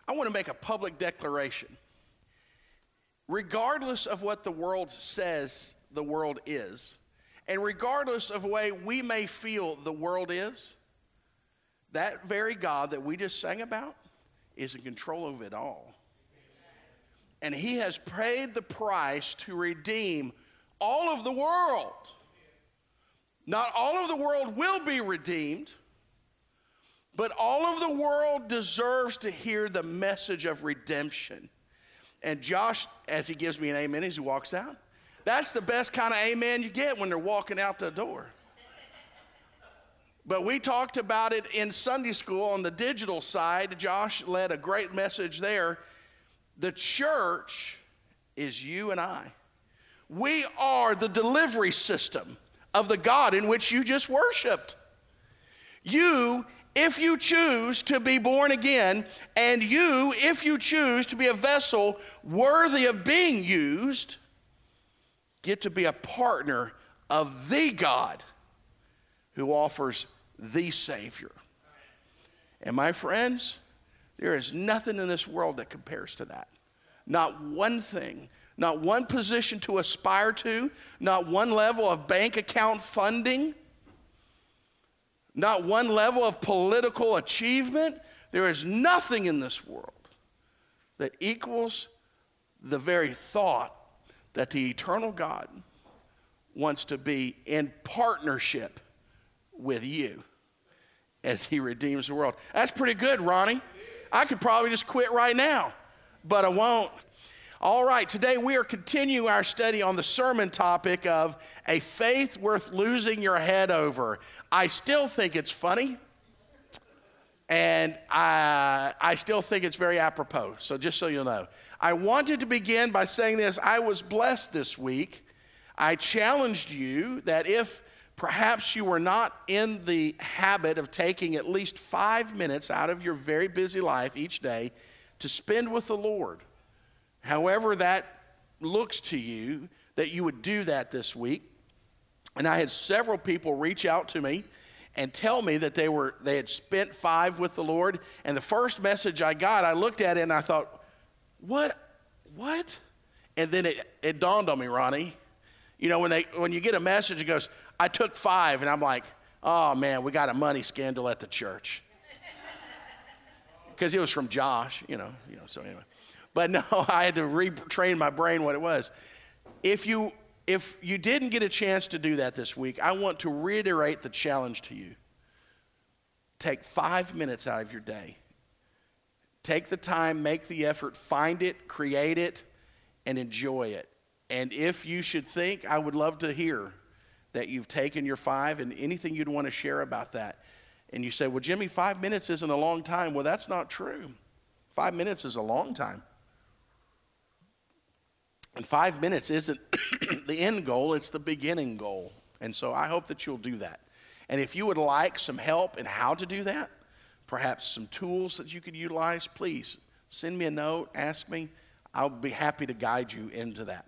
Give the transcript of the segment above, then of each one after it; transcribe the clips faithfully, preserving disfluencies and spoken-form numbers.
I want to make a public declaration. Regardless of what the world says the world is, and regardless of the way we may feel the world is, that very God that we just sang about is in control of it all. And he has paid the price to redeem all of the world. Not all of the world will be redeemed, but all of the world deserves to hear the message of redemption. And Josh, as he gives me an amen as he walks out, that's the best kind of amen you get when they're walking out the door. But we talked about it in Sunday school on the digital side. Josh led a great message there. The church is you and I. We are the delivery system of the God in which you just worshiped. You, if you choose to be born again, and you, if you choose to be a vessel worthy of being used, get to be a partner of the God who offers the Savior. And my friends, there is nothing in this world that compares to that. Not one thing, not one position to aspire to, not one level of bank account funding, not one level of political achievement. There is nothing in this world that equals the very thought that the eternal God wants to be in partnership with you as he redeems the world. That's pretty good, Ronnie. I could probably just quit right now, but I won't. All right, today we are continuing our study on the sermon topic of a faith worth losing your head over. I still think it's funny, and I, I still think it's very apropos, so just so you'll know. I wanted to begin by saying this. I was blessed this week. I challenged you that if perhaps you were not in the habit of taking at least five minutes out of your very busy life each day to spend with the Lord, however that looks to you, that you would do that this week. And I had several people reach out to me and tell me that they were they had spent five with the Lord. And the first message I got, I looked at it and I thought, what? What? And then it, it dawned on me, Ronnie. You know, when they when you get a message, it goes, I took five. And I'm like, oh, man, we got a money scandal at the church. Because it was from Josh, you know, you know. So anyway. But no, I had to retrain my brain what it was. If you if you didn't get a chance to do that this week, I want to reiterate the challenge to you. Take five minutes out of your day. Take the time, make the effort, find it, create it, and enjoy it. And if you should think, I would love to hear that you've taken your five and anything you'd want to share about that. And you say, well, Jimmy, five minutes isn't a long time. Well, that's not true. Five minutes is a long time. And five minutes isn't the end goal, it's the beginning goal. And so I hope that you'll do that. And if you would like some help in how to do that, perhaps some tools that you could utilize, please send me a note, ask me. I'll be happy to guide you into that.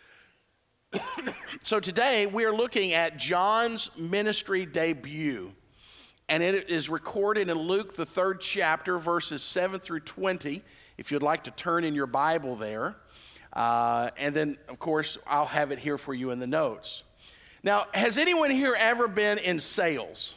So today we are looking at John's ministry debut. And it is recorded in Luke, the third chapter, verses seven through twenty, if you'd like to turn in your Bible there. Uh, and then, of course, I'll have it here for you in the notes. Now, has anyone here ever been in sales?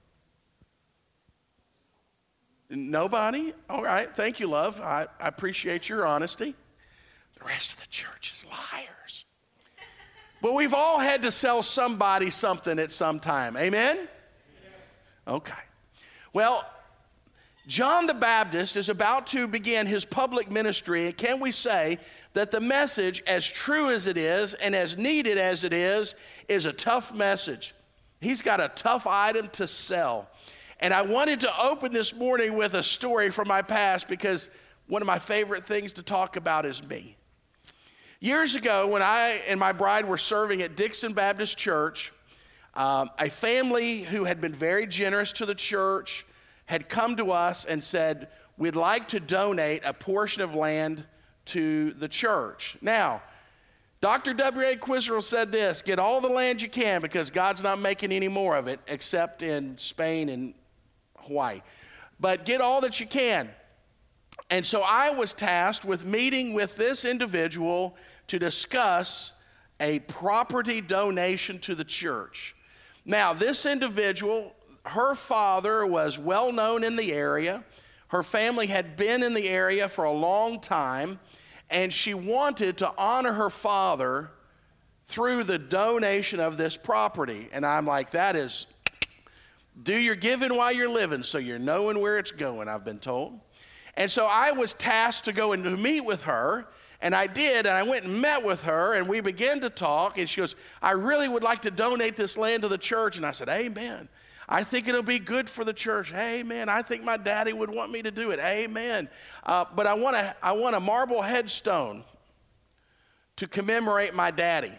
Nobody? All right. Thank you, love. I, I appreciate your honesty. The rest of the church is liars. But we've all had to sell somebody something at some time. Amen? Okay. Well, John the Baptist is about to begin his public ministry, and can we say that the message, as true as it is and as needed as it is, is a tough message. He's got a tough item to sell. And I wanted to open this morning with a story from my past because one of my favorite things to talk about is me. Years ago, when I and my bride were serving at Dixon Baptist Church, um, a family who had been very generous to the church had come to us and said, we'd like to donate a portion of land to the church. Now, Doctor W A Quiserle said this, get all the land you can because God's not making any more of it except in Spain and Hawaii. But get all that you can. And so I was tasked with meeting with this individual to discuss a property donation to the church. Now, this individual, her father was well known in the area. Her family had been in the area for a long time, and she wanted to honor her father through the donation of this property. And I'm like, that is, do your giving while you're living so you're knowing where it's going, I've been told. And so I was tasked to go and to meet with her, and I did, and I went and met with her, and we began to talk, and she goes, I really would like to donate this land to the church. And I said, amen. I think it'll be good for the church. Amen. I think my daddy would want me to do it. Amen. Uh, but I want a, I want a marble headstone to commemorate my daddy.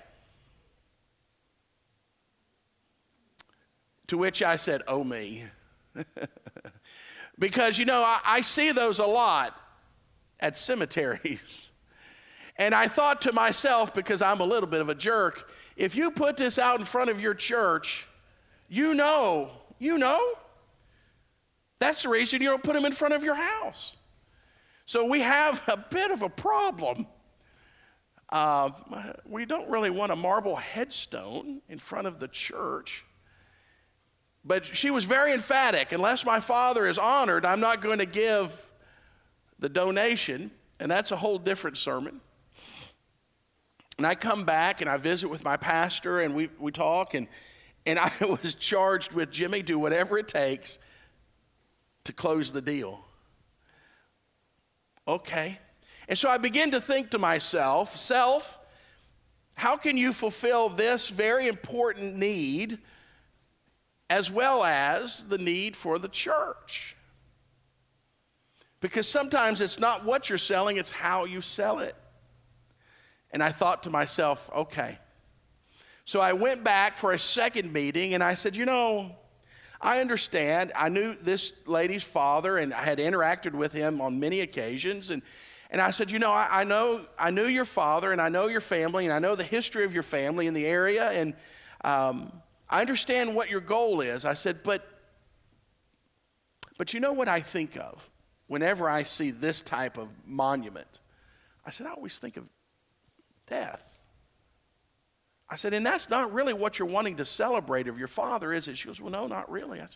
To which I said, oh me. Because, you know, I, I see those a lot at cemeteries. And I thought to myself, because I'm a little bit of a jerk, if you put this out in front of your church, you know, you know, that's the reason you don't put them in front of your house. So we have a bit of a problem. Uh, we don't really want a marble headstone in front of the church. But she was very emphatic. Unless my father is honored, I'm not going to give the donation. And that's a whole different sermon. And I come back and I visit with my pastor and we, we talk. And, and I was charged with, Jimmy, do whatever it takes to close the deal. Okay. And so I begin to think to myself, self, how can you fulfill this very important need as well as the need for the church? Because sometimes it's not what you're selling, it's how you sell it. And I thought to myself, okay. So I went back for a second meeting and I said, you know, I understand. I knew this lady's father and I had interacted with him on many occasions. And, and I said, you know, I, I know, I knew your father and I know your family and I know the history of your family in the area. And um, I understand what your goal is. I said, but, but you know what I think of whenever I see this type of monument? I said, I always think of death. I said, and that's not really what you're wanting to celebrate of your father, is it? She goes, well, no, not really. I said,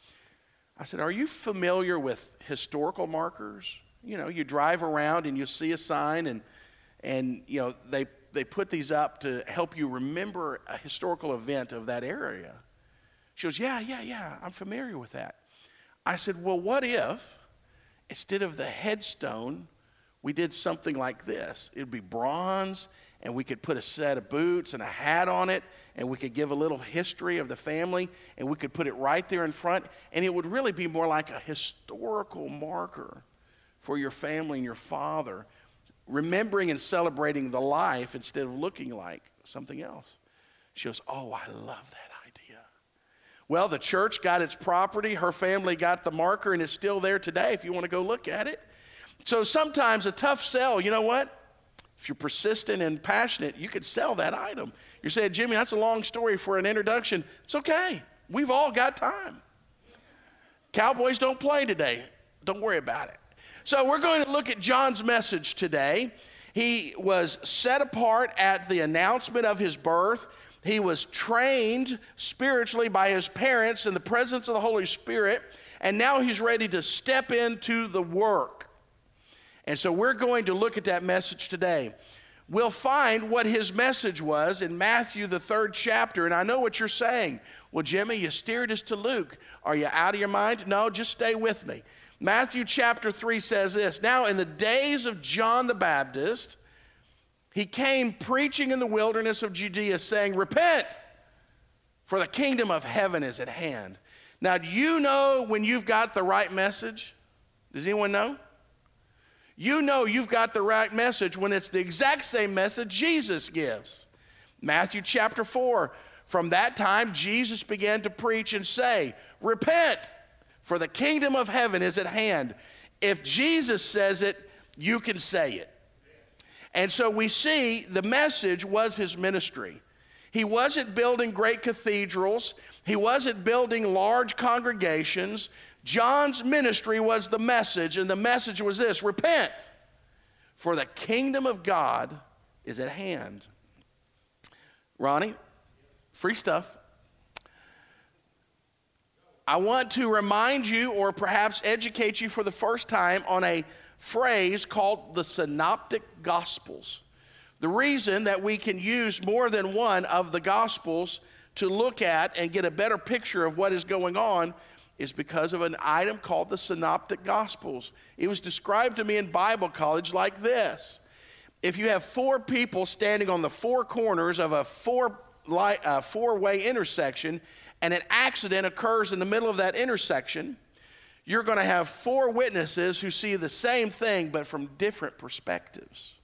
I said, are you familiar with historical markers? You know, you drive around and you see a sign and, and you know, they They put these up to help you remember a historical event of that area. She goes, yeah, yeah, yeah, I'm familiar with that. I said, well, what if instead of the headstone, we did something like this? It would be bronze, and we could put a set of boots and a hat on it, and we could give a little history of the family, and we could put it right there in front, and it would really be more like a historical marker for your family and your father, remembering and celebrating the life instead of looking like something else. She goes, oh, I love that idea. Well, the church got its property. Her family got the marker, and it's still there today if you want to go look at it. So sometimes a tough sell, you know what? If you're persistent and passionate, you could sell that item. You're saying, Jimmy, that's a long story for an introduction. It's okay. We've all got time. Cowboys don't play today. Don't worry about it. So we're going to look at John's message today. He was set apart at the announcement of his birth. He was trained spiritually by his parents in the presence of the Holy Spirit. And now he's ready to step into the work. And so we're going to look at that message today. We'll find what his message was in Matthew, the third chapter. And I know what you're saying. Well, Jimmy, you steered us to Luke. Are you out of your mind? No, just stay with me. Matthew chapter three says this. Now, in the days of John the Baptist, he came preaching in the wilderness of Judea, saying, repent, for the kingdom of heaven is at hand. Now, do you know when you've got the right message? Does anyone know? You know you've got the right message when it's the exact same message Jesus gives. Matthew chapter four, from that time Jesus began to preach and say, repent, for the kingdom of heaven is at hand. If Jesus says it, you can say it. And so we see the message was his ministry. He wasn't building great cathedrals. He wasn't building large congregations John's ministry was the message, and the message was this: repent, for the kingdom of God is at hand. Ronnie, free stuff. I want to remind you, or perhaps educate you for the first time, on a phrase called the Synoptic Gospels. The reason that we can use more than one of the Gospels to look at and get a better picture of what is going on is because of an item called the Synoptic Gospels. It was described to me in Bible college like this: if you have four people standing on the four corners of a four light, uh, four-way intersection, and an accident occurs in the middle of that intersection, you're going to have four witnesses who see the same thing but from different perspectives.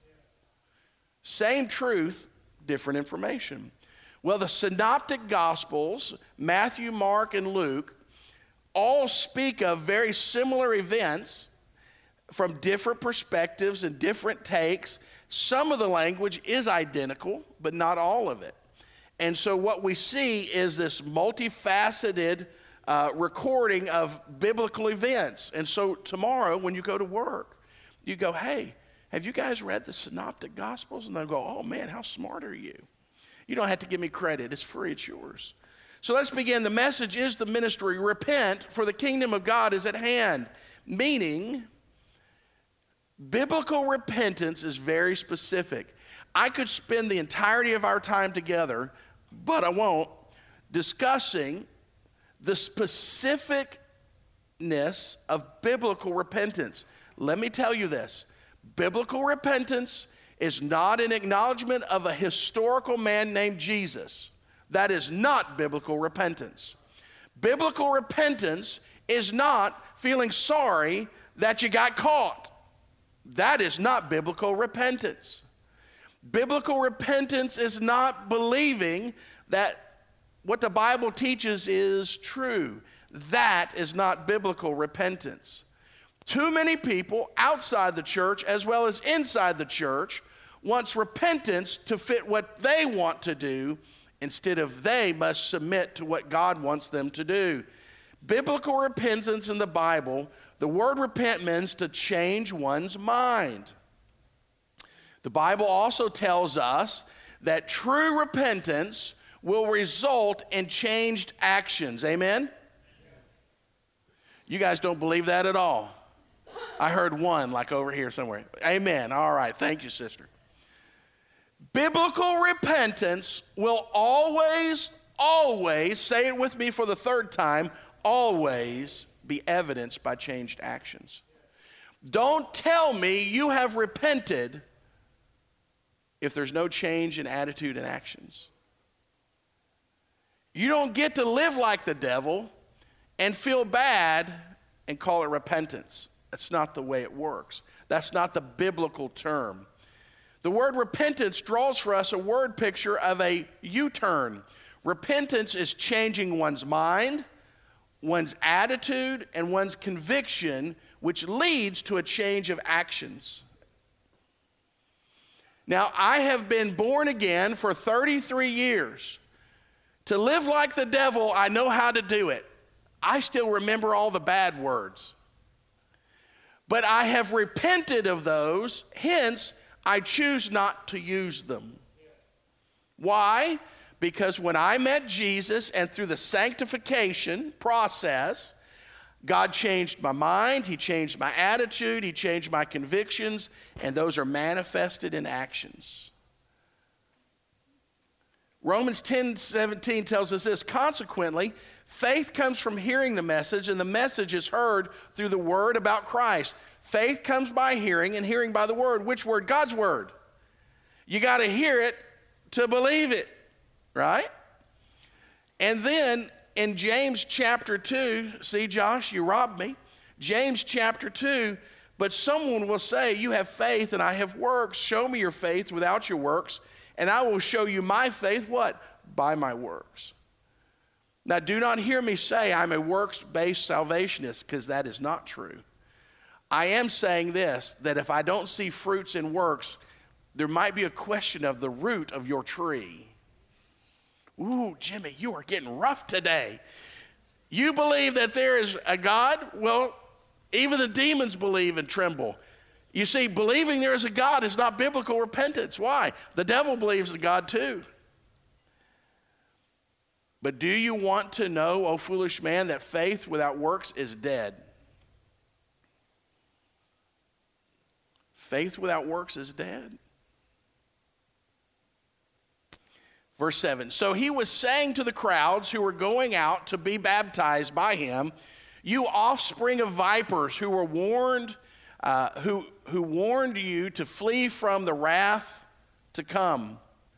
Same truth, different information. Well, the Synoptic Gospels, Matthew, Mark, and Luke, all speak of very similar events from different perspectives and different takes. Some of the language is identical, but not all of it. And so what we see is this multifaceted uh, recording of biblical events. And so tomorrow when you go to work, you go, hey, have you guys read the Synoptic Gospels? And they'll go, oh man, how smart are you? You don't have to give me credit. It's free. It's yours. So let's begin. The message is the ministry: repent, for the kingdom of God is at hand. Meaning, biblical repentance is very specific. I could spend the entirety of our time together, but I won't, discussing the specificness of biblical repentance. Let me tell you this: biblical repentance is not an acknowledgement of a historical man named Jesus. That is not biblical repentance. Biblical repentance is not feeling sorry that you got caught. That is not biblical repentance. Biblical repentance is not believing that what the Bible teaches is true. That is not biblical repentance. Too many people outside the church as well as inside the church wants repentance to fit what they want to do, instead of they must submit to what God wants them to do. Biblical repentance in the Bible, the word repent means to change one's mind. The Bible also tells us that true repentance will result in changed actions. Amen? You guys don't believe that at all. I heard one like over here somewhere. Amen. All right. Thank you, sister. Biblical repentance will always, always, say it with me for the third time, always be evidenced by changed actions. Don't tell me you have repented if there's no change in attitude and actions. You don't get to live like the devil and feel bad and call it repentance. That's not the way it works. That's not the biblical term. The word repentance draws for us a word picture of a U-turn. Repentance is changing one's mind, one's attitude, and one's conviction, which leads to a change of actions. Now, I have been born again for thirty-three years. To live like the devil, I know how to do it. I still remember all the bad words. But I have repented of those, hence, I choose not to use them. Why? Because when I met Jesus and through the sanctification process, God changed my mind, He changed my attitude, He changed my convictions, and those are manifested in actions. Romans ten seventeen tells us this: consequently, faith comes from hearing the message, and the message is heard through the word about Christ. Faith comes by hearing, and hearing by the word. Which word? God's word. You got to hear it to believe it, right? And then in James chapter two, see, Josh, you robbed me. James chapter two, but someone will say, you have faith and I have works. Show me your faith without your works, and I will show you my faith, what? By my works. Now, do not hear me say I'm a works-based salvationist, because that is not true. I am saying this, that if I don't see fruits in works, there might be a question of the root of your tree. Ooh, Jimmy, you are getting rough today. You believe that there is a God? Well, even the demons believe and tremble. You see, believing there is a God is not biblical repentance. Why? The devil believes in God too. But do you want to know, O foolish man, that faith without works is dead? Faith without works is dead. Verse seven, so he was saying to the crowds who were going out to be baptized by him, you offspring of vipers who were warned, uh, who, who warned you to flee from the wrath to come.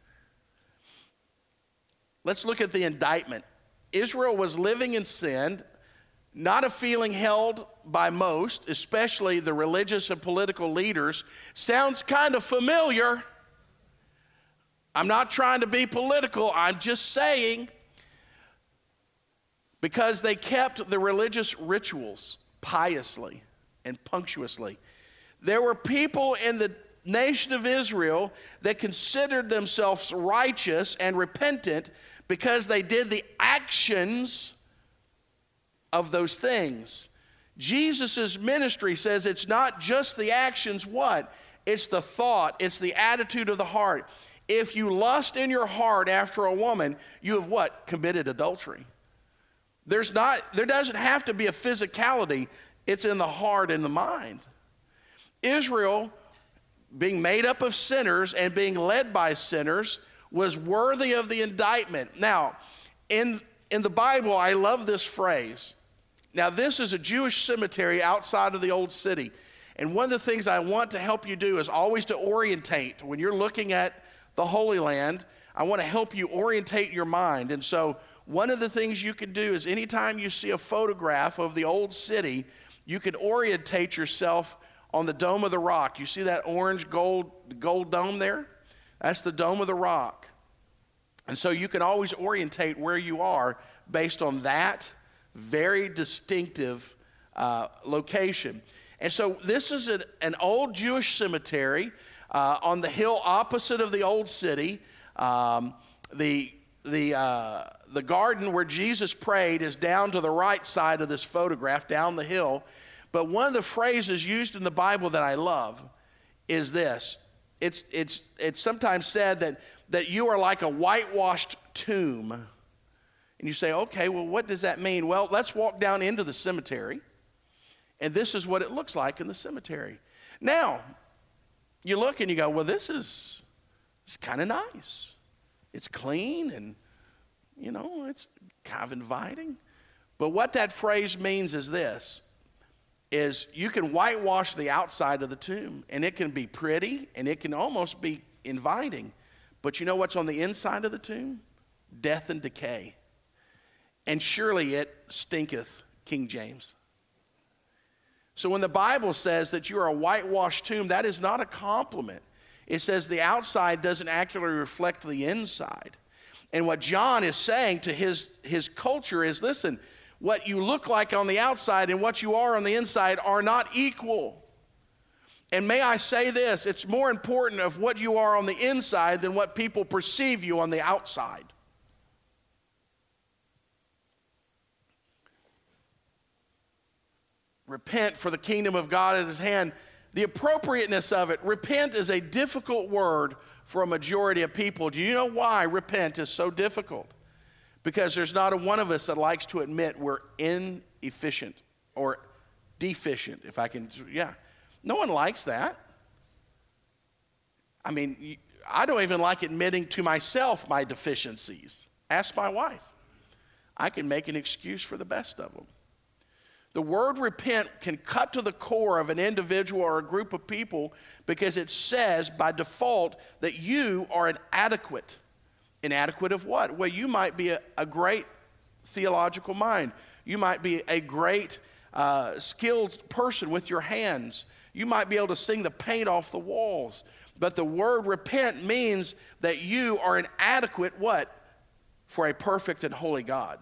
Let's look at the indictment. Israel was living in sin, not a feeling held by most, especially the religious and political leaders. Sounds kind of familiar. I'm not trying to be political, I'm just saying, because they kept the religious rituals piously and punctuously. There were people in the nation of Israel that considered themselves righteous and repentant because they did the actions of those things. Jesus' ministry says it's not just the actions, what? It's the thought, it's the attitude of the heart. If you lust in your heart after a woman, you have what? Committed adultery. There's not, there doesn't have to be a physicality. It's in the heart and the mind. Israel, being made up of sinners and being led by sinners, was worthy of the indictment. Now, in, in the Bible, I love this phrase. Now, this is a Jewish cemetery outside of the old city. And one of the things I want to help you do is always to orientate. When you're looking at the Holy Land, I want to help you orientate your mind. And so one of the things you can do is anytime you see a photograph of the old city, you can orientate yourself on the Dome of the Rock. You see that orange gold, gold dome there? That's the Dome of the Rock. And so you can always orientate where you are based on that very distinctive uh, location. And so this is an, an old Jewish cemetery Uh, on the hill opposite of the old city. Um, the, the, uh, the garden where Jesus prayed is down to the right side of this photograph, down the hill. But one of the phrases used in the Bible that I love is this. It's, it's, it's sometimes said that, that you are like a whitewashed tomb. And you say, okay, well, what does that mean? Well, let's walk down into the cemetery. And this is what it looks like in the cemetery. Now, you look and you go, well, this is it's kind of nice. It's clean and, you know, it's kind of inviting. But what that phrase means is this, is you can whitewash the outside of the tomb, and it can be pretty, and it can almost be inviting. But you know what's on the inside of the tomb? Death and decay. And surely it stinketh, King James. So when the Bible says that you are a whitewashed tomb, that is not a compliment. It says the outside doesn't accurately reflect the inside. And what John is saying to his, his culture is, listen, what you look like on the outside and what you are on the inside are not equal. And may I say this, it's more important of what you are on the inside than what people perceive you on the outside. Repent, for the kingdom of God is at hand. The appropriateness of it, repent is a difficult word for a majority of people. Do you know why repent is so difficult? Because there's not a one of us that likes to admit we're inefficient or deficient, if I can, yeah. No one likes that. I mean, I don't even like admitting to myself my deficiencies. Ask my wife. I can make an excuse for the best of them. The word repent can cut to the core of an individual or a group of people because it says by default that you are inadequate. Inadequate of what? Well, you might be a, a great theological mind. You might be a great uh, skilled person with your hands. You might be able to sing the paint off the walls. But the word repent means that you are inadequate what? For a perfect and holy God.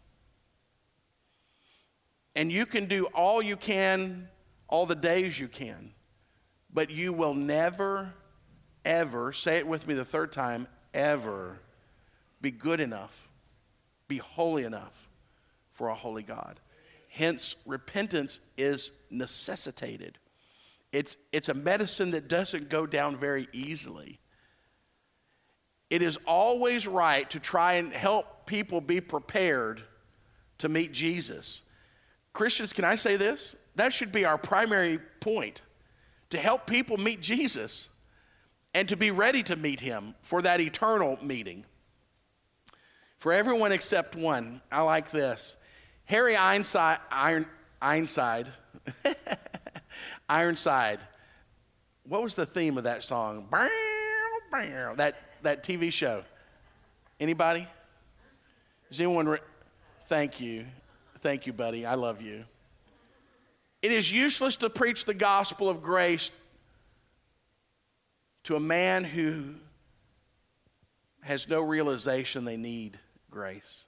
And you can do all you can, all the days you can, but you will never, ever, say it with me the third time, ever be good enough, be holy enough for a holy God. Hence, repentance is necessitated. It's, it's a medicine that doesn't go down very easily. It is always right to try and help people be prepared to meet Jesus. Christians, can I say this? That should be our primary point, to help people meet Jesus and to be ready to meet him for that eternal meeting. For everyone except one, I like this. Harry Ironside, Iron, Ironside, Ironside, what was the theme of that song? That, that T V show. Anybody? Is anyone? Re- Thank you. Thank you, buddy. I love you. It is useless to preach the gospel of grace to a man who has no realization they need grace.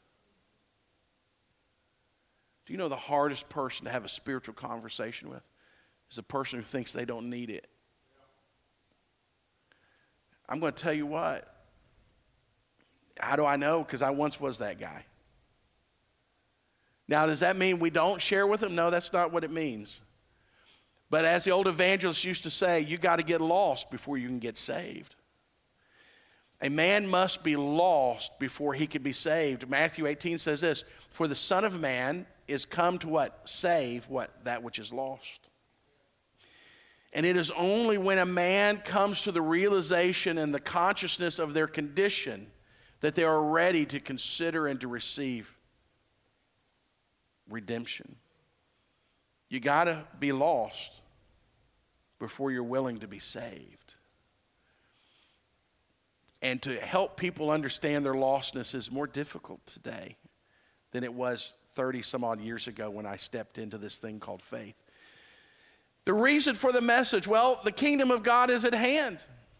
Do you know the hardest person to have a spiritual conversation with is the person who thinks they don't need it? I'm going to tell you what. How do I know? Because I once was that guy. Now, does that mean we don't share with them? No, that's not what it means. But as the old evangelists used to say, you got to get lost before you can get saved. A man must be lost before he can be saved. Matthew eighteen says this, for the Son of Man is come to what? Save what? That which is lost. And it is only when a man comes to the realization and the consciousness of their condition that they are ready to consider and to receive redemption. You got to be lost before you're willing to be saved. And to help people understand their lostness is more difficult today than it was thirty some odd years ago when I stepped into this thing called faith. The reason for the message, well, the kingdom of God is at hand.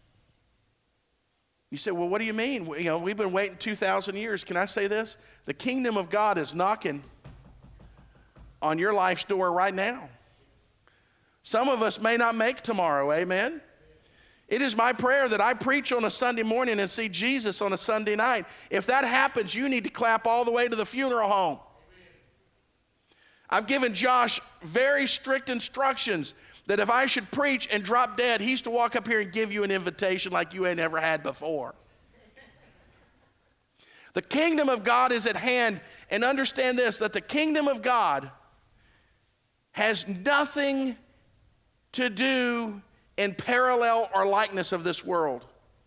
You say, well, what do you mean? You know, we've been waiting two thousand years. Can I say this? The kingdom of God is knocking on your life's door right now. Some of us may not make tomorrow, amen? It is my prayer that I preach on a Sunday morning and see Jesus on a Sunday night. If that happens, you need to clap all the way to the funeral home. I've given Josh very strict instructions that if I should preach and drop dead, he's to walk up here and give you an invitation like you ain't ever had before. The kingdom of God is at hand, and understand this, that the kingdom of God has nothing to do in parallel or likeness of this world.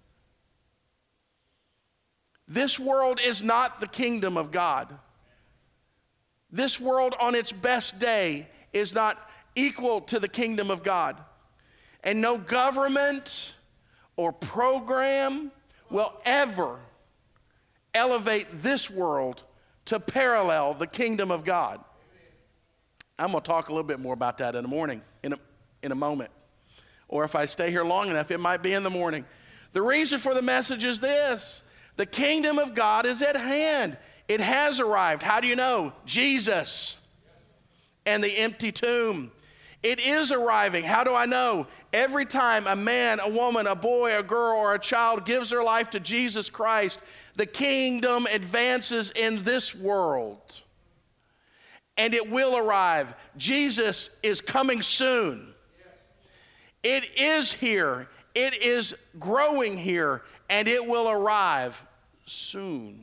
This world is not the kingdom of God. This world on its best day is not equal to the kingdom of God. And no government or program will ever elevate this world to parallel the kingdom of God. I'm going to talk a little bit more about that in the morning, in a, in a moment. Or if I stay here long enough, it might be in the morning. The reason for the message is this. The kingdom of God is at hand. It has arrived. How do you know? Jesus and the empty tomb. It is arriving. How do I know? Every time a man, a woman, a boy, a girl, or a child gives their life to Jesus Christ, the kingdom advances in this world. And it will arrive. Jesus is coming soon. It is here. It is growing here. And it will arrive soon.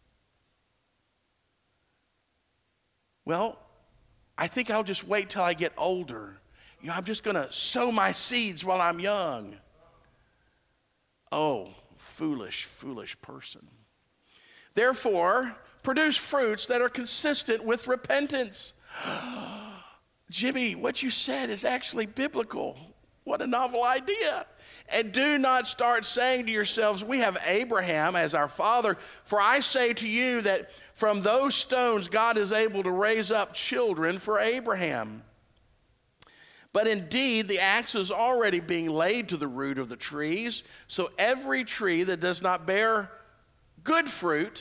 Well, I think I'll just wait till I get older. You know, I'm just going to sow my seeds while I'm young. Oh, foolish, foolish person. Therefore, produce fruits that are consistent with repentance. Jimmy, what you said is actually biblical. What a novel idea. And do not start saying to yourselves, we have Abraham as our father. For I say to you that from those stones God is able to raise up children for Abraham. But indeed, the axe is already being laid to the root of the trees. So every tree that does not bear good fruit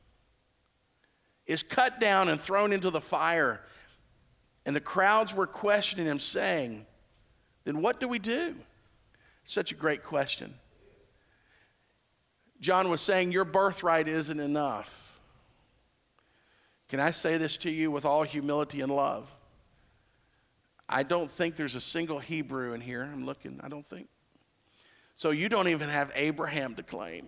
is cut down and thrown into the fire. And the crowds were questioning him, saying, then what do we do? Such a great question. John was saying, your birthright isn't enough. Can I say this to you with all humility and love? I don't think there's a single Hebrew in here. I'm looking, I don't think. So you don't even have Abraham to claim.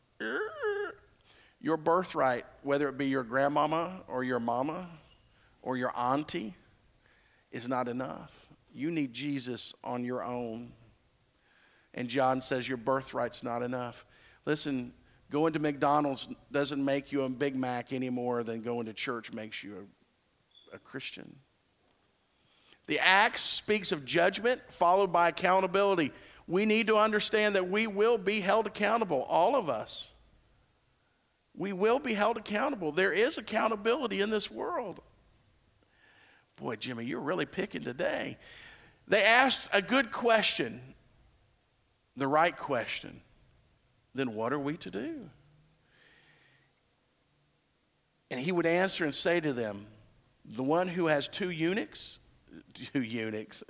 Your birthright, whether it be your grandmama or your mama or your auntie, is not enough. You need Jesus on your own. And John says your birthright's not enough. Listen, going to McDonald's doesn't make you a Big Mac any more than going to church makes you a, a Christian. The Acts speaks of judgment followed by accountability. We need to understand that we will be held accountable, all of us. We will be held accountable. There is accountability in this world. Boy, Jimmy, you're really picking today. They asked a good question, the right question. Then what are we to do? And he would answer and say to them, the one who has two eunuchs, two eunuchs.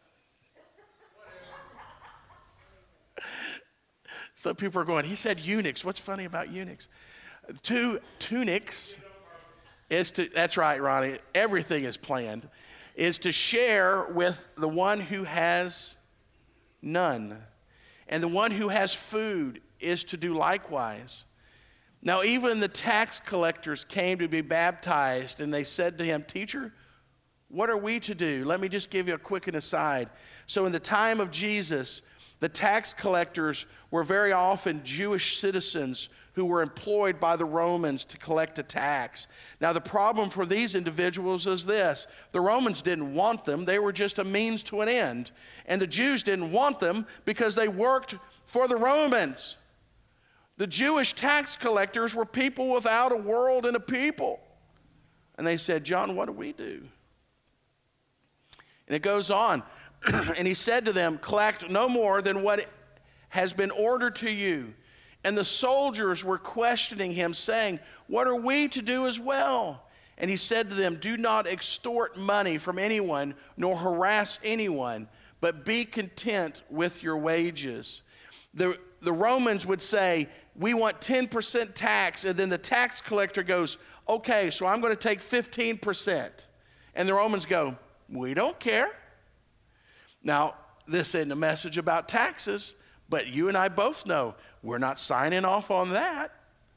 Some people are going, he said eunuchs. What's funny about eunuchs? Two tunics is to, that's right, Ronnie, everything is planned, is to share with the one who has none. And the one who has food is to do likewise. Now, even the tax collectors came to be baptized, and they said to him, Teacher, what are we to do? Let me just give you a quick and aside. So in the time of Jesus, the tax collectors were very often Jewish citizens who were employed by the Romans to collect a tax. Now, the problem for these individuals is this. The Romans didn't want them. They were just a means to an end. And the Jews didn't want them because they worked for the Romans. The Jewish tax collectors were people without a world and a people. And they said, John, what do we do? And it goes on. And he said to them, collect no more than what has been ordered to you. And the soldiers were questioning him, saying, what are we to do as well? And he said to them, do not extort money from anyone, nor harass anyone, but be content with your wages. The, the Romans would say, we want ten percent tax, and then the tax collector goes, okay, so I'm going to take fifteen percent. And the Romans go, we don't care. Now, this isn't a message about taxes, but you and I both know we're not signing off on that.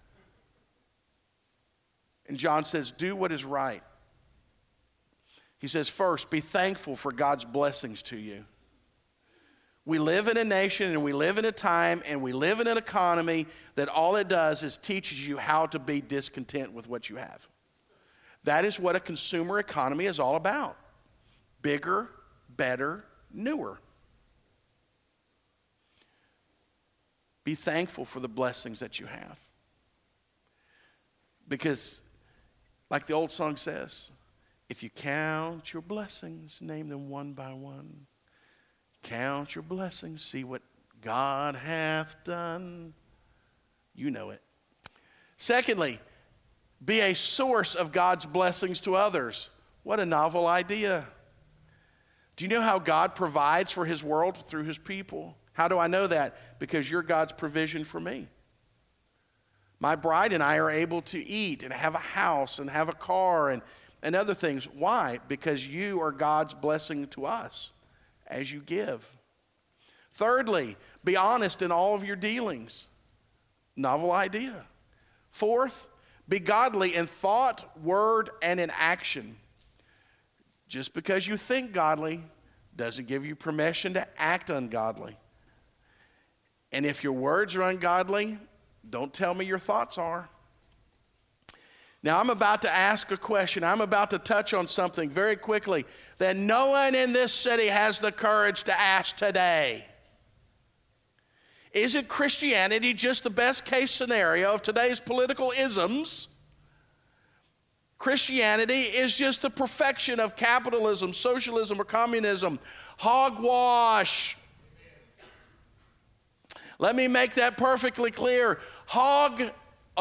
And John says, do what is right. He says, first, be thankful for God's blessings to you. We live in a nation and we live in a time and we live in an economy that all it does is teaches you how to be discontent with what you have. That is what a consumer economy is all about. Bigger, better, newer. Be thankful for the blessings that you have. Because, like the old song says, if you count your blessings, name them one by one. Count your blessings, see what God hath done. You know it. Secondly, be a source of God's blessings to others. What a novel idea. Do you know how God provides for his world through his people? How do I know that? Because you're God's provision for me. My bride and I are able to eat and have a house and have a car and, and other things. Why? Because you are God's blessing to us as you give. Thirdly, be honest in all of your dealings. Novel idea. Fourth, be godly in thought, word, and in action. Just because you think godly doesn't give you permission to act ungodly. And if your words are ungodly, don't tell me your thoughts are. Now, I'm about to ask a question. I'm about to touch on something very quickly that no one in this city has the courage to ask today. Isn't Christianity just the best case scenario of today's political isms? Christianity is just the perfection of capitalism, socialism, or communism. Hogwash. Let me make that perfectly clear. Hogwash.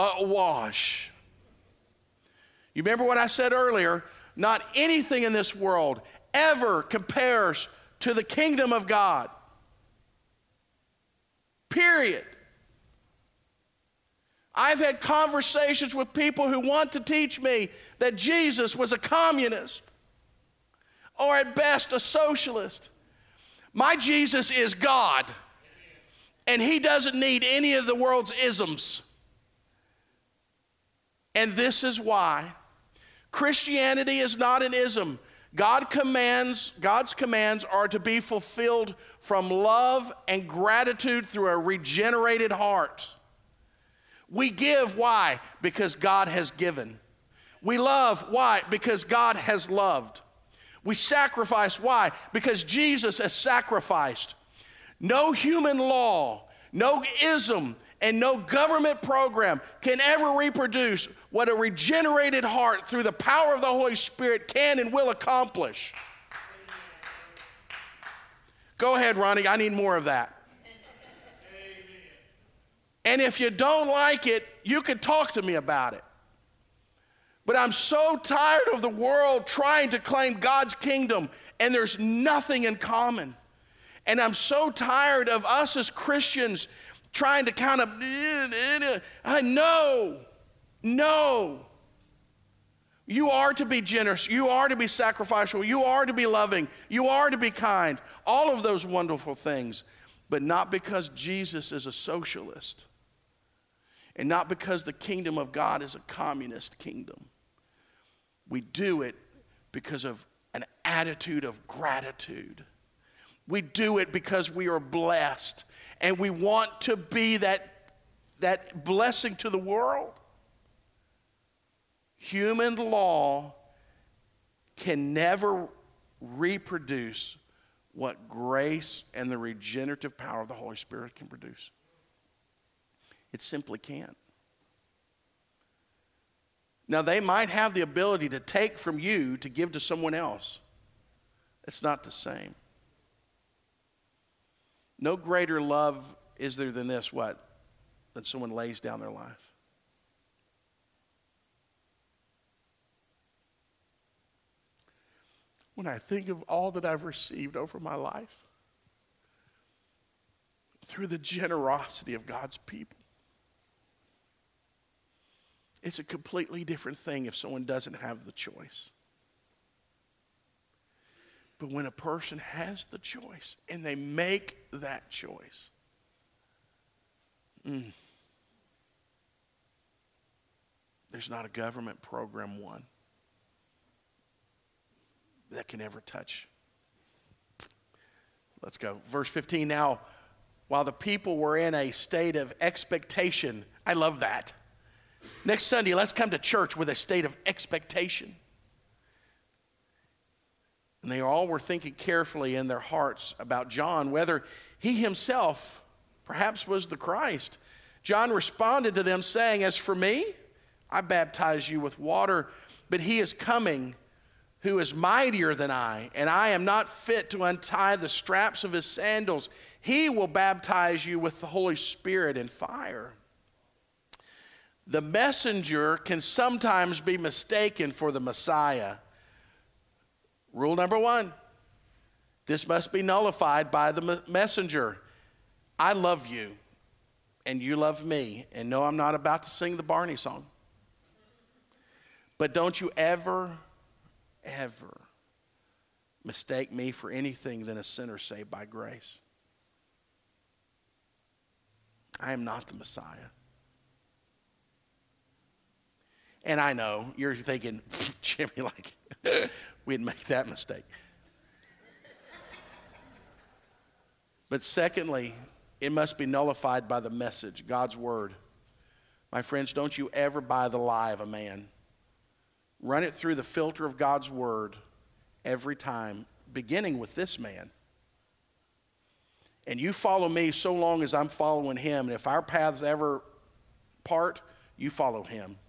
You remember what I said earlier? Not anything in this world ever compares to the kingdom of God. Period. I've had conversations with people who want to teach me that Jesus was a communist or at best a socialist. My Jesus is God, and he doesn't need any of the world's isms. And this is why Christianity is not an ism. God commands, God's commands are to be fulfilled from love and gratitude through a regenerated heart. We give, why? Because God has given. We love, why? Because God has loved. We sacrifice, why? Because Jesus has sacrificed. No human law, no ism, and no government program can ever reproduce what a regenerated heart through the power of the Holy Spirit can and will accomplish. Go ahead, Ronnie, I need more of that. And if you don't like it, you can talk to me about it. But I'm so tired of the world trying to claim God's kingdom, and there's nothing in common. And I'm so tired of us as Christians trying to kind of, I know, no. You are to be generous. You are to be sacrificial. You are to be loving. You are to be kind. All of those wonderful things, but not because Jesus is a socialist. And not because the kingdom of God is a communist kingdom. We do it because of an attitude of gratitude. We do it because we are blessed and we want to be that, that blessing to the world. Human law can never reproduce what grace and the regenerative power of the Holy Spirit can produce. It simply can't. Now, they might have the ability to take from you to give to someone else. It's not the same. No greater love is there than this, what? Than someone lays down their life. When I think of all that I've received over my life, through the generosity of God's people, it's a completely different thing if someone doesn't have the choice. But when a person has the choice and they make that choice, mm, there's not a government program, one, that can ever touch. Let's go. Verse fifteen, now, while the people were in a state of expectation, I love that. Next Sunday, let's come to church with a state of expectation. And they all were thinking carefully in their hearts about John, whether he himself perhaps was the Christ. John responded to them saying, as for me, I baptize you with water, but he is coming who is mightier than I, and I am not fit to untie the straps of his sandals. He will baptize you with the Holy Spirit and fire. The messenger can sometimes be mistaken for the Messiah. Rule number one, this must be nullified by the messenger. I love you, and you love me. And no, I'm not about to sing the Barney song. But don't you ever, ever mistake me for anything than a sinner saved by grace. I am not the Messiah. And I know you're thinking, Jimmy, like, we'd make that mistake. But secondly, it must be nullified by the message, God's word. My friends, don't you ever buy the lie of a man. Run it through the filter of God's word every time, beginning with this man. And you follow me so long as I'm following him. And if our paths ever part, you follow him.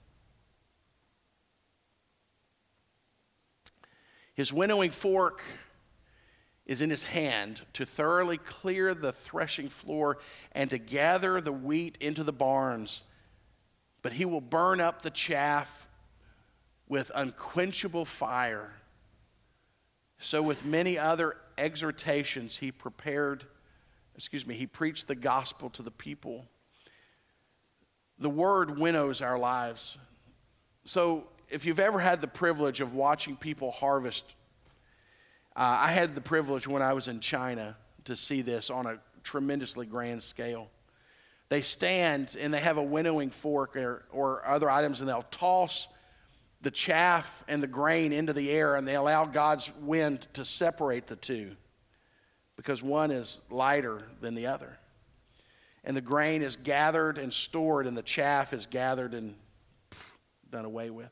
His winnowing fork is in his hand to thoroughly clear the threshing floor and to gather the wheat into the barns. But he will burn up the chaff with unquenchable fire. So with many other exhortations, he prepared, excuse me, he preached the gospel to the people. The Word winnows our lives. So if you've ever had the privilege of watching people harvest, uh, I had the privilege when I was in China to see this on a tremendously grand scale. They stand and they have a winnowing fork or, or other items, and they'll toss the chaff and the grain into the air, and they allow God's wind to separate the two because one is lighter than the other. And the grain is gathered and stored, and the chaff is gathered and pff, done away with.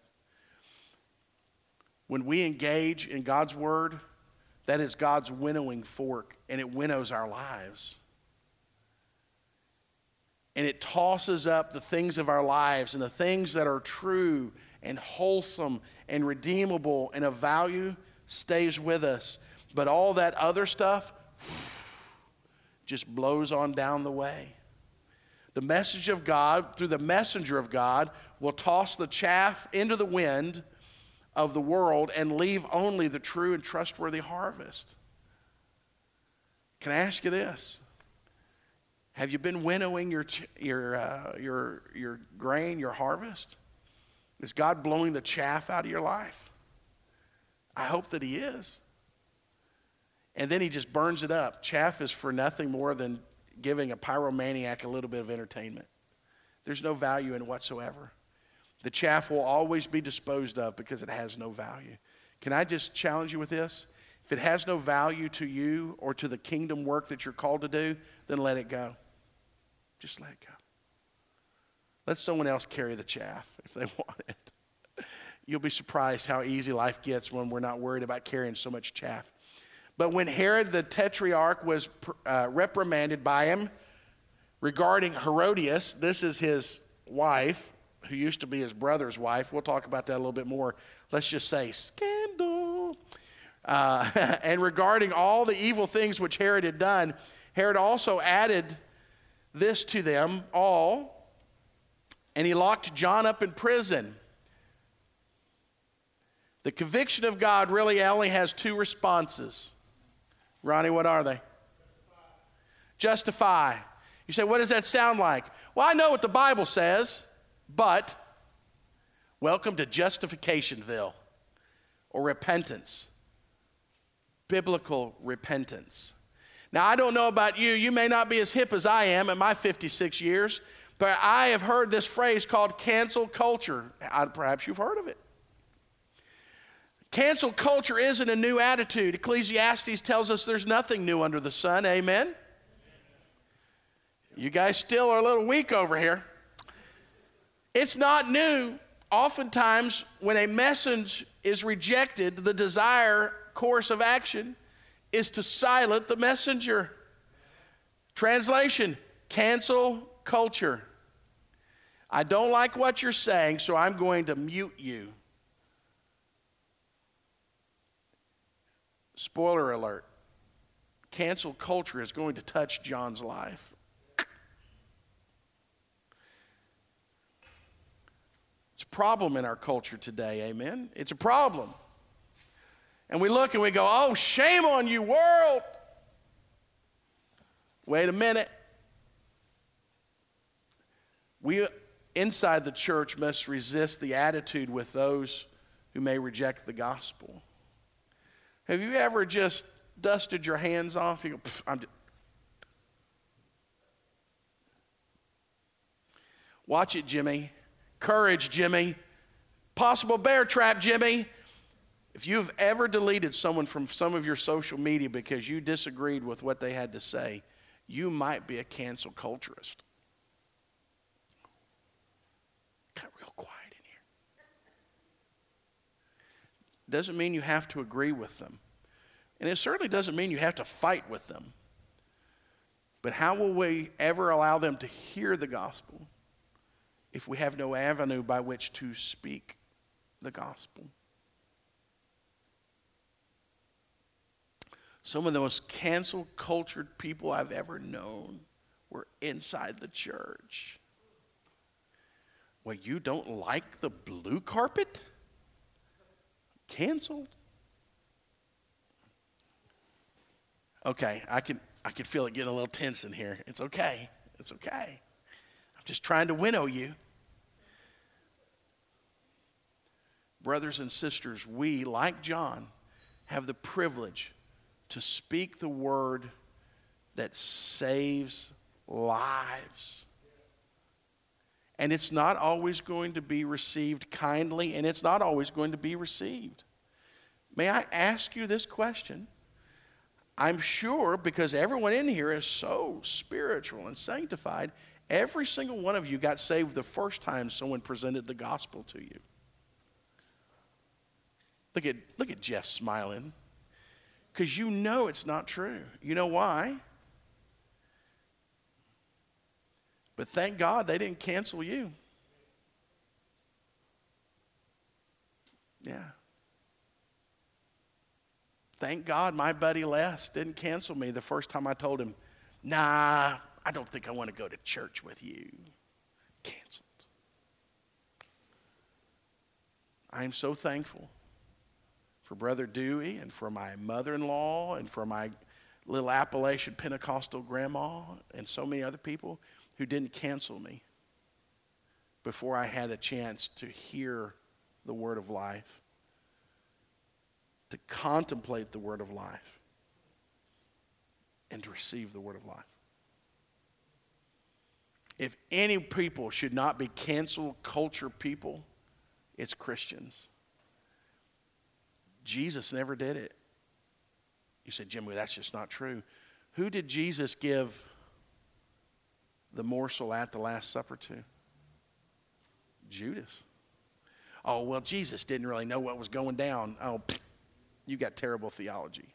When we engage in God's word, that is God's winnowing fork, and it winnows our lives. And it tosses up the things of our lives and the things that are true and wholesome and redeemable and of value stays with us. But all that other stuff just blows on down the way. The message of God, through the messenger of God, will toss the chaff into the wind of the world and leave only the true and trustworthy harvest. Can I ask you this? Have you been winnowing your your uh, your your grain, your harvest? Is God blowing the chaff out of your life? I hope that He is. And then He just burns it up. Chaff is for nothing more than giving a pyromaniac a little bit of entertainment. There's no value in it whatsoever. The chaff will always be disposed of because it has no value. Can I just challenge you with this? If it has no value to you or to the kingdom work that you're called to do, then let it go. Just let it go. Let someone else carry the chaff if they want it. You'll be surprised how easy life gets when we're not worried about carrying so much chaff. But when Herod the Tetrarch was uh, reprimanded by him regarding Herodias, this is his wife, who used to be his brother's wife. We'll talk about that a little bit more. Let's just say scandal. Uh, and regarding all the evil things which Herod had done, Herod also added this to them all, and he locked John up in prison. The conviction of God really only has two responses. Ronnie, what are they? Justify. Justify. You say, what does that sound like? Well, I know what the Bible says, but welcome to Justificationville or repentance. Biblical repentance. Now, I don't know about you. You may not be as hip as I am at my fifty-six years, but I have heard this phrase called cancel culture. Perhaps you've heard of it. Cancel culture isn't a new attitude. Ecclesiastes tells us there's nothing new under the sun. Amen? You guys still are a little weak over here. It's not new. Oftentimes, when a message is rejected, the desired course of action is to silence the messenger. Translation, cancel culture. I don't like what you're saying, so I'm going to mute you. Spoiler alert, cancel culture is going to touch John's life. It's a problem in our culture today, amen? It's a problem. And we look and we go, oh, shame on you, world. Wait a minute. We inside the church must resist the attitude with those who may reject the gospel. Have you ever just dusted your hands off? You go, I'm just... Watch it, Jimmy. Courage, Jimmy. Possible bear trap, Jimmy. If you've ever deleted someone from some of your social media because you disagreed with what they had to say, you might be a cancel culturist. Got real quiet in here. Doesn't mean you have to agree with them. And it certainly doesn't mean you have to fight with them. But how will we ever allow them to hear the gospel if we have no avenue by which to speak the gospel? Some of the most cancel cultured people I've ever known were inside the church. Well, you don't like the blue carpet? Canceled. Okay, I can I can feel it getting a little tense in here. It's okay. It's okay. I'm Just trying to winnow you. Brothers and sisters, we, like John, have the privilege to speak the word that saves lives. And it's not always going to be received kindly, and it's not always going to be received. May I ask you this question? I'm sure, because everyone in here is so spiritual and sanctified, every single one of you got saved the first time someone presented the gospel to you. Look at, look at Jeff smiling. Because you know it's not true. You know why? But thank God they didn't cancel you. Yeah. Thank God my buddy Les didn't cancel me the first time I told him, nah, I don't think I want to go to church with you. Canceled. I am so thankful for Brother Dewey and for my mother-in-law and for my little Appalachian Pentecostal grandma and so many other people who didn't cancel me before I had a chance to hear the word of life, to contemplate the word of life, and to receive the word of life. If any people should not be cancel culture people, it's Christians. Jesus never did it. You said, Jim, well, that's just not true. Who did Jesus give the morsel at the Last Supper to? Judas. Oh, well, Jesus didn't really know what was going down. Oh, you got terrible theology.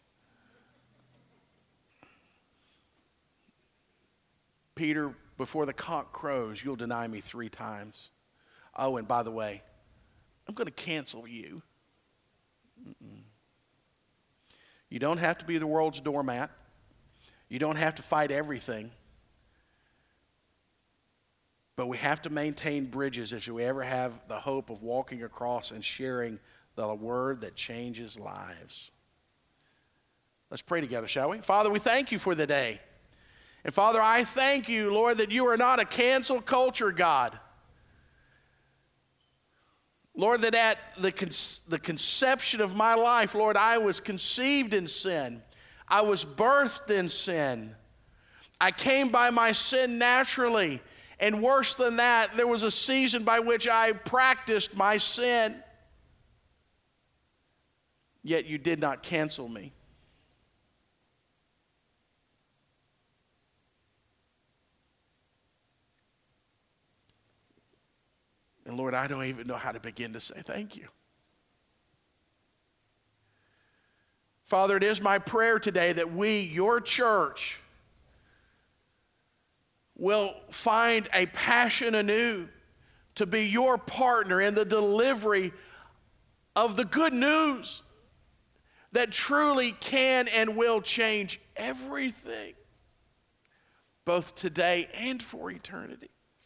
Peter, before the cock crows, you'll deny me three times. Oh, and by the way, I'm going to cancel you. Mm-mm. You don't have to be the world's doormat. You don't have to fight everything. But we have to maintain bridges if we ever have the hope of walking across and sharing the word that changes lives. Let's pray together, shall we? Father, we thank you for the day. And Father, I thank you, Lord, that you are not a cancel culture God. Lord, that at the, con- the conception of my life, Lord, I was conceived in sin. I was birthed in sin. I came by my sin naturally. And worse than that, there was a season by which I practiced my sin. Yet you did not cancel me. And Lord, I don't even know how to begin to say thank you. Father, it is my prayer today that we, your church, will find a passion anew to be your partner in the delivery of the good news that truly can and will change everything, both today and for eternity.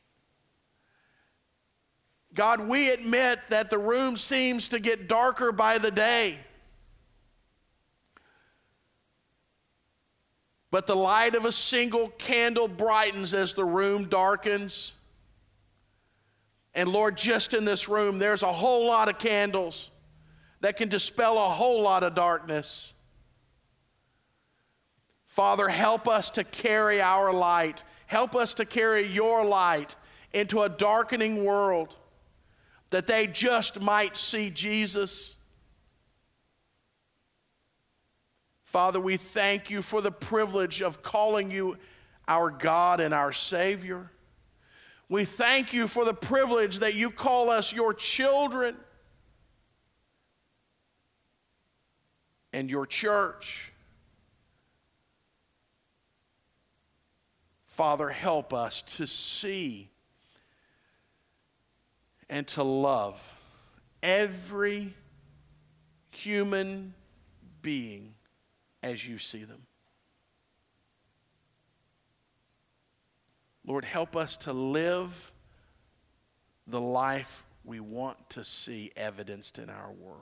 God, we admit that the room seems to get darker by the day. But the light of a single candle brightens as the room darkens. And Lord, just in this room, there's a whole lot of candles that can dispel a whole lot of darkness. Father, help us to carry our light. Help us to carry your light into a darkening world, that they just might see Jesus. Father, we thank you for the privilege of calling you our God and our Savior. We thank you for the privilege that you call us your children and your church. Father, help us to see and to love every human being as you see them. Lord, help us to live the life we want to see evidenced in our world.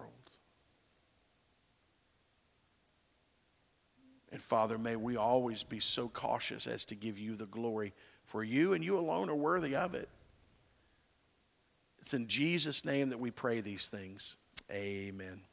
And Father, may we always be so cautious as to give you the glory For you and you alone are worthy of it. It's in Jesus' name that we pray these things. Amen.